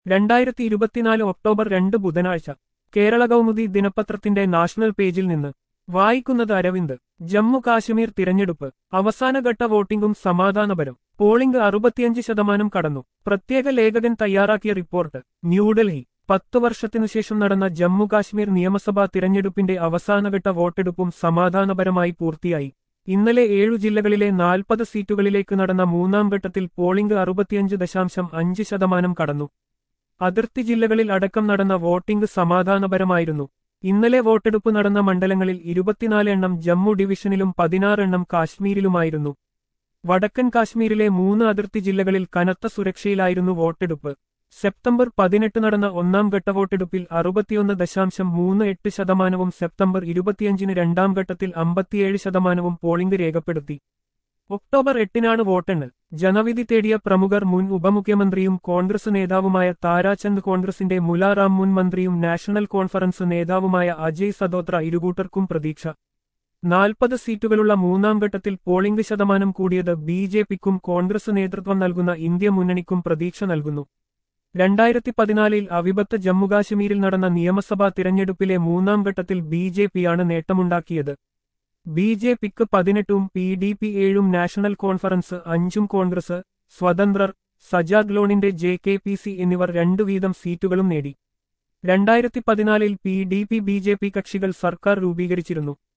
2024 October 2 ബുധനാഴ്ച കേരള കൗമുദി ദിനപത്രത്തിന്റെ national പേജിൽ നിന്ന് വായിക്കുന്നത് അരവിന്ദ്. ജമ്മു കാശ്മീർ തിരഞ്ഞെടുപ്പ് അവസാനഘട്ട വോട്ടിംഗും സമാധാനപരം. പോളിംഗ് 65% കടന്നു. പ്രത്യേക ലേഖകൻ തയ്യാറാക്കിയ റിപ്പോർട്ട്. ന്യൂഡൽഹി 10 വർഷത്തിനുശേഷം നടന്ന ജമ്മു കാശ്മീർ നിയമസഭാ തിരഞ്ഞെടുപ്പിന്റെ അവസാനഘട്ട വോട്ടെടുപ്പും സമാധാനപരമായി പൂർത്തിയായി. ഇന്നലെ 7 ജില്ലകളിലെ 40 സീറ്റുകളിലേക്ക് നടന്ന മൂന്നാം ഘട്ടത്തിൽ പോളിംഗ് 65.5% കടന്നു. അതിർത്തി ജില്ലകളിൽ അടക്കം നടന്ന വോട്ടിംഗ് സമാധാനപരമായിരുന്നു. ഇന്നലെ വോട്ടെടുപ്പ് നടന്ന മണ്ഡലങ്ങളിൽ 24 എണ്ണം ജമ്മു ഡിവിഷനിലും 16 എണ്ണം കാശ്മീരിലുമായിരുന്നു. വടക്കൻ കാശ്മീരിലെ 3 അതിർത്തി ജില്ലകളിൽ കനത്ത സുരക്ഷയിലായിരുന്നു വോട്ടെടുപ്പ്. സെപ്റ്റംബർ 18 നടന്ന ഒന്നാം ഘട്ട വോട്ടെടുപ്പിൽ 61.38%, സെപ്റ്റംബർ 25 രണ്ടാം ഘട്ടത്തിൽ 57% പോളിംഗ് രേഖപ്പെടുത്തി. ഒക്ടോബർ 8 വോട്ടെണ്ണൽ. ജനവിധി തേടിയ പ്രമുഖർ മുൻ ഉപമുഖ്യമന്ത്രിയും കോൺഗ്രസ് നേതാവുമായ താരാചന്ദ്, കോൺഗ്രസിന്റെ മുലാറാം മുൻ മന്ത്രിയും നാഷണൽ കോൺഫറൻസ് നേതാവുമായ അജയ് സദോത്ര ഇരുകൂട്ടർക്കും പ്രതീക്ഷ. 40 സീറ്റുകളുള്ള മൂന്നാം ഘട്ടത്തിൽ പോളിംഗ് ശതമാനം കൂടിയത് ബിജെപിക്കും കോൺഗ്രസ് നേതൃത്വം നൽകുന്ന ഇന്ത്യ മുന്നണിക്കും പ്രതീക്ഷ നൽകുന്നു. 2014 അവിഭക്ത ജമ്മുകാശ്മീരിൽ നടന്ന നിയമസഭാ തിരഞ്ഞെടുപ്പിലെ മൂന്നാം ഘട്ടത്തിൽ ബിജെപിയാണ് നേട്ടമുണ്ടാക്കിയത്. ബിജെപിക്ക് 18ഉം PDP 7ഉം നാഷണൽ കോൺഫറൻസ് 5ഉം കോൺഗ്രസ്, സ്വതന്ത്രർ, സജാദ് ലോണിന്റെ JKPC എന്നിവർ 2 വീതം സീറ്റുകളും നേടി. 2014 PDP BJP കക്ഷികൾ സർക്കാർ രൂപീകരിച്ചിരുന്നു.